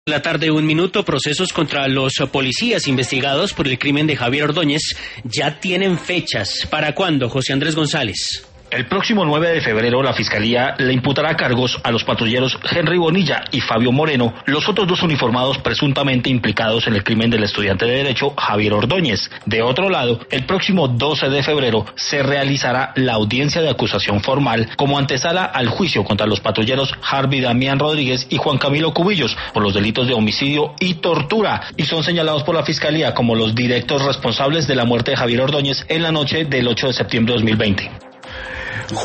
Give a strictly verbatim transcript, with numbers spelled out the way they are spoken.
La tarde, un minuto, procesos contra los policías investigados por el crimen de Javier Ordóñez ya tienen fechas. ¿Para cuándo, José Andrés González? El próximo nueve de febrero la Fiscalía le imputará cargos a los patrulleros Henry Bonilla y Fabio Moreno, los otros dos uniformados presuntamente implicados en el crimen del estudiante de Derecho Javier Ordóñez. De otro lado, el próximo doce de febrero se realizará la audiencia de acusación formal como antesala al juicio contra los patrulleros Harvey Damián Rodríguez y Juan Camilo Cubillos por los delitos de homicidio y tortura, y son señalados por la Fiscalía como los directos responsables de la muerte de Javier Ordóñez en la noche del ocho de septiembre de dos mil veinte.